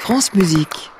France Musique.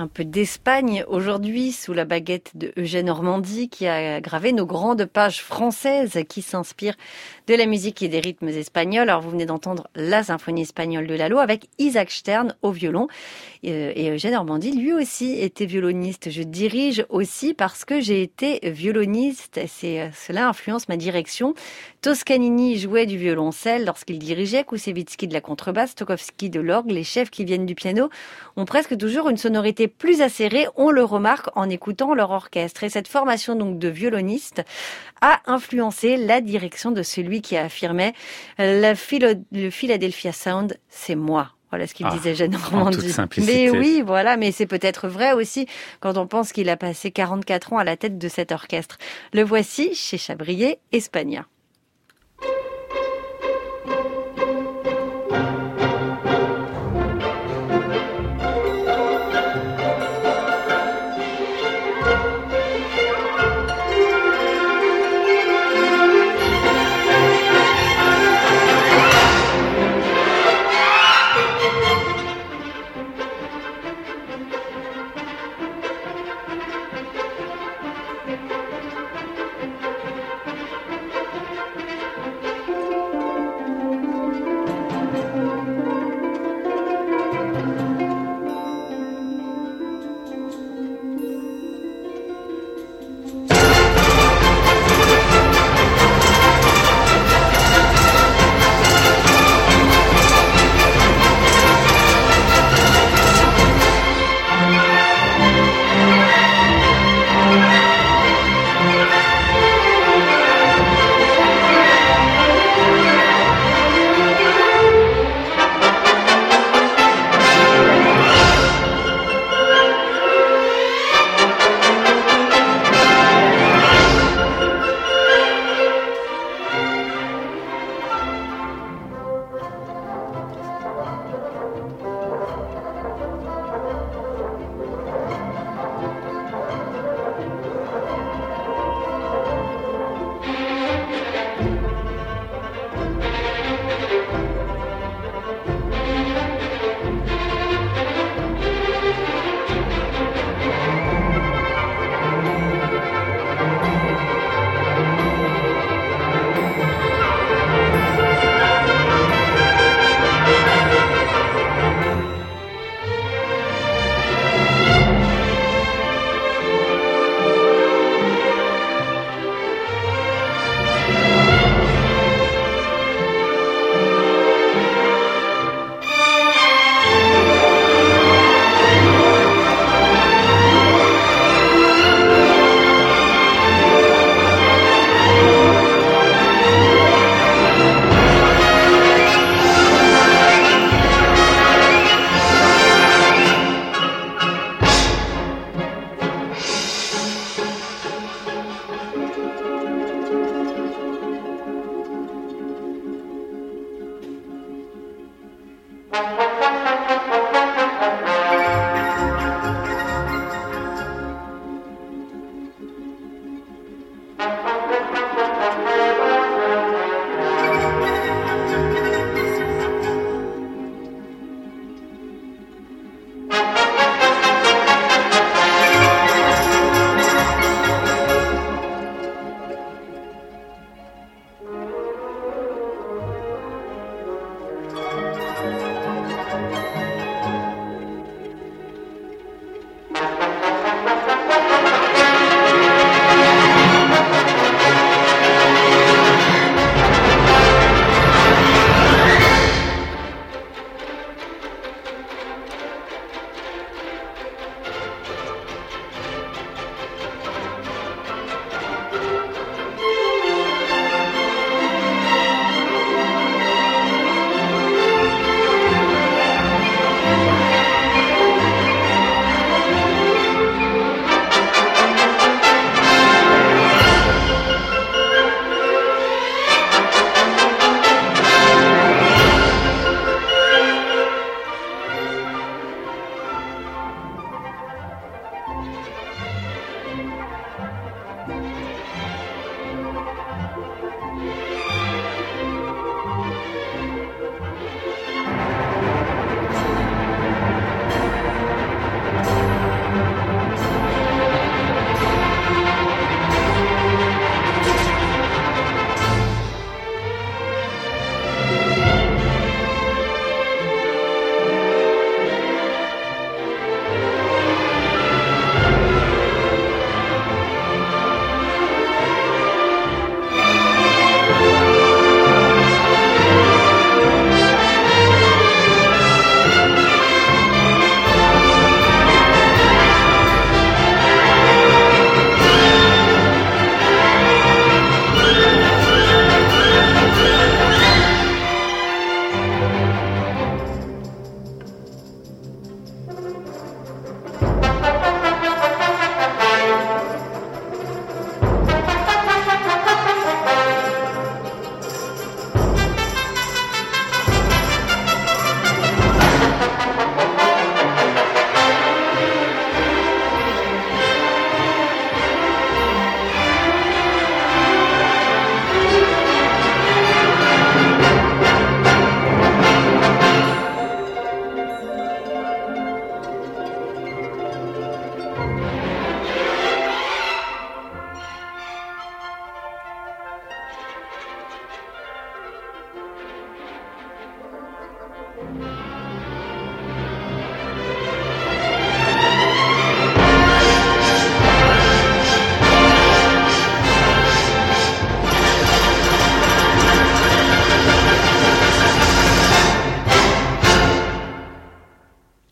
un peu d'Espagne aujourd'hui sous la baguette de Eugène Ormandy qui a gravé nos grandes pages françaises qui s'inspirent de la musique et des rythmes espagnols. Alors vous venez d'entendre la symphonie espagnole de Lalo avec Isaac Stern au violon. Et Eugène Ormandy lui aussi était violoniste. Je dirige aussi parce que j'ai été violoniste et cela influence ma direction. Toscanini jouait du violoncelle lorsqu'il dirigeait, Koussevitzky de la contrebasse, Stokowski de l'orgue. Les chefs qui viennent du piano ont presque toujours une sonorité plus acérée, on le remarque en écoutant leur orchestre. Et cette formation donc de violoniste a influencé la direction de celui qui affirmait le Philadelphia Sound, c'est moi. Voilà ce qu'il disait Eugène Ormandy. En toute simplicité. Mais oui, voilà, mais c'est peut-être vrai aussi quand on pense qu'il a passé 44 ans à la tête de cet orchestre. Le voici chez Chabrier, Espagna.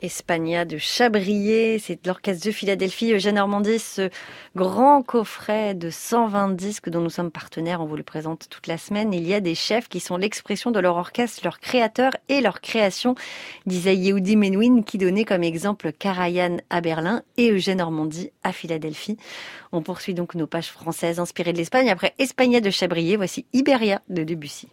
Espagna de Chabrier, c'est l'orchestre de Philadelphie. Eugène Normandie, ce grand coffret de 120 disques dont nous sommes partenaires, on vous le présente toute la semaine. Il y a des chefs qui sont l'expression de leur orchestre, leurs créateurs et leur création, disait Yehudi Menuhin, qui donnait comme exemple Karajan à Berlin et Eugène Normandie à Philadelphie. On poursuit donc nos pages françaises inspirées de l'Espagne. Après Espagna de Chabrier, voici Iberia de Debussy.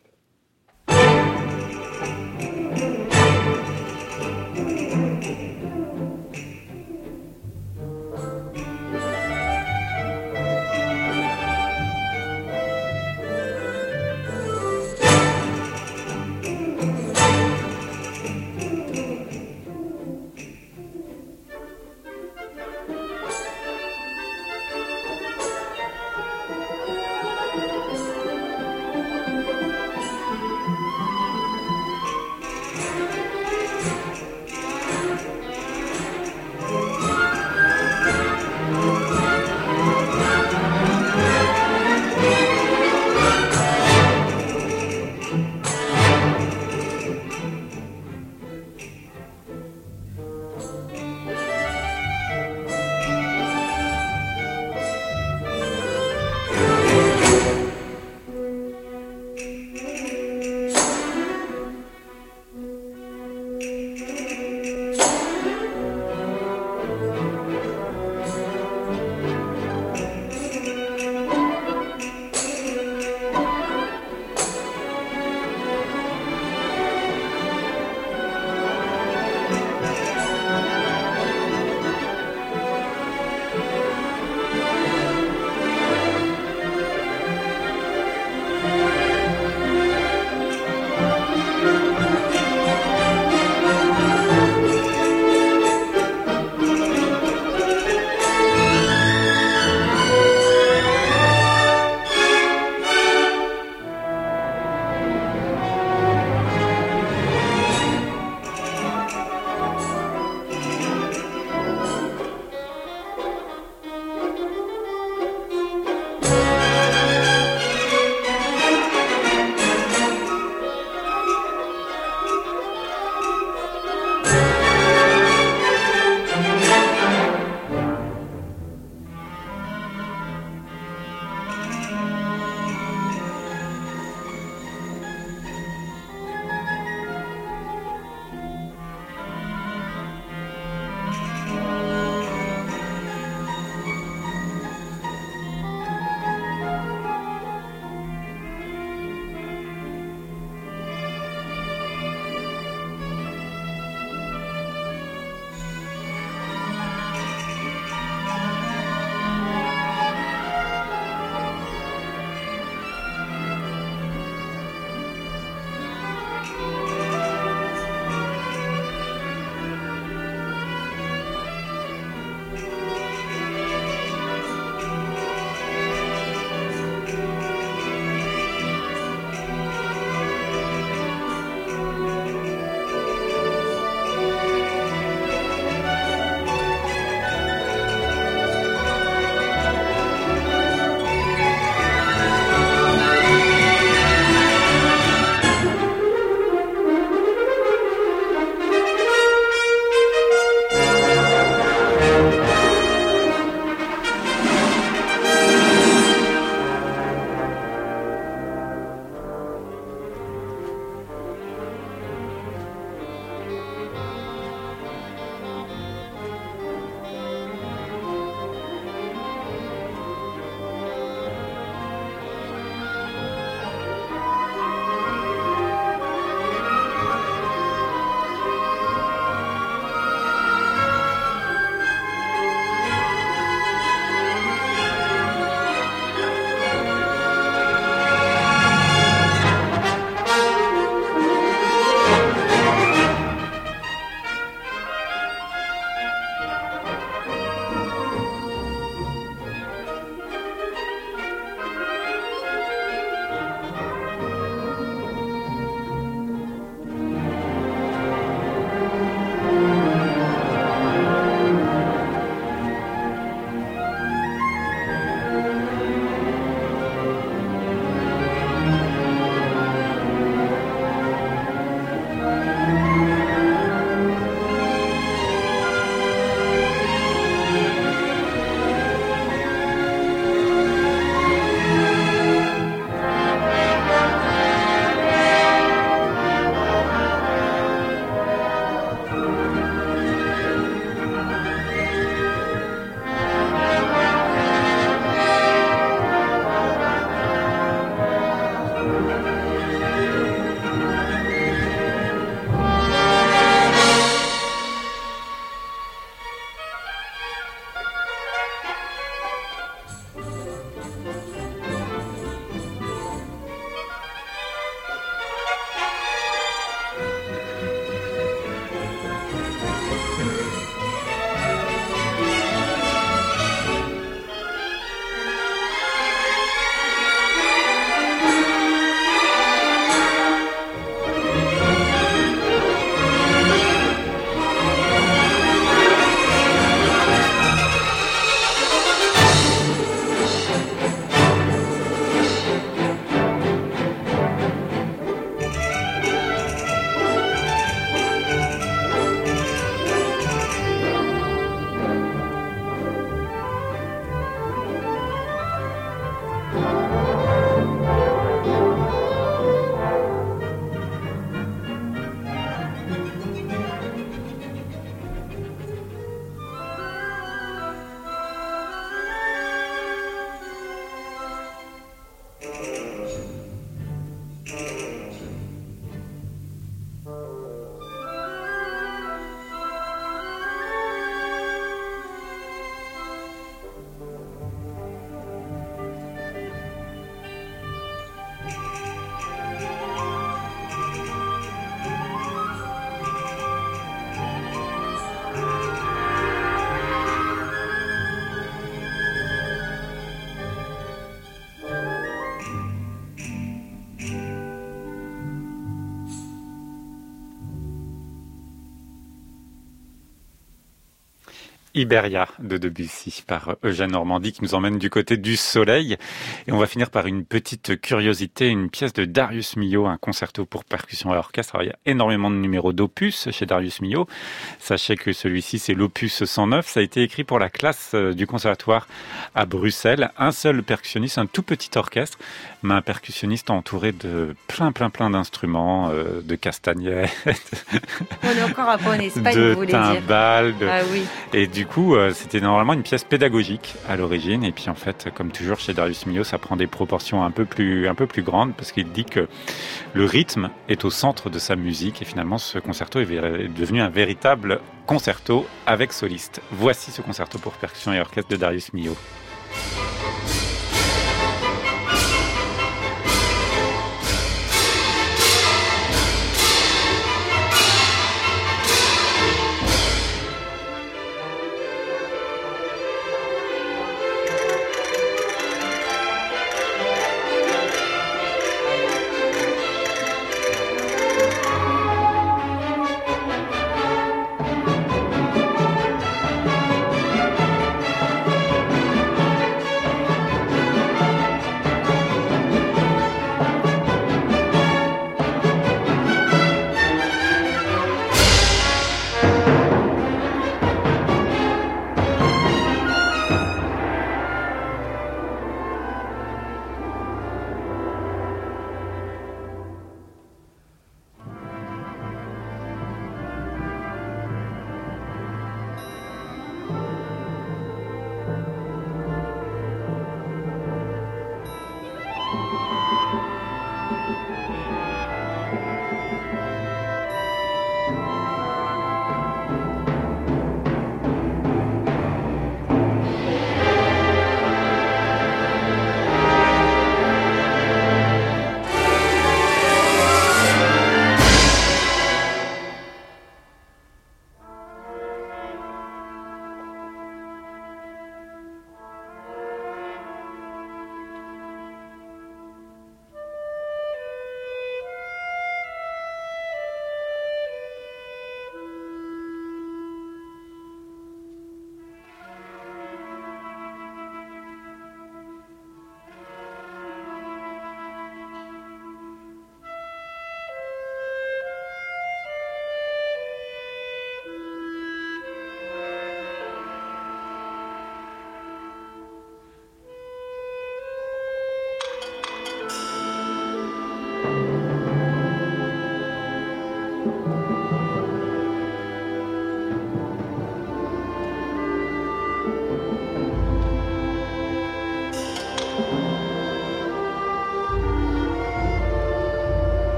Iberia de Debussy par Eugène Normandie qui nous emmène du côté du soleil. Et on va finir par une petite curiosité, une pièce de Darius Milhaud, un concerto pour percussion et orchestre. Alors, il y a énormément de numéros d'opus chez Darius Milhaud. Sachez que celui-ci, c'est l'opus 109. Ça a été écrit pour la classe du conservatoire à Bruxelles. Un seul percussionniste, un tout petit orchestre, mais un percussionniste entouré de plein d'instruments, de castagnettes. On est encore un peu en Espagne, de vous voulez dire. timbales, Ah oui. Et du coup, c'était normalement une pièce pédagogique à l'origine. Et puis en fait, comme toujours chez Darius Milhaud, ça prend des proportions un peu plus grandes parce qu'il dit que le rythme est au centre de sa musique. Et finalement, ce concerto est devenu un véritable concerto avec soliste. Voici ce concerto pour percussion et orchestre de Darius Milhaud.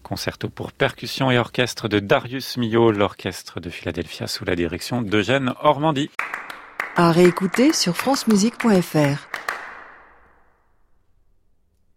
concerto pour percussion et orchestre de Darius Milhaud, l'orchestre de Philadelphia sous la direction d'Eugène Ormandy. À réécouter sur francemusique.fr.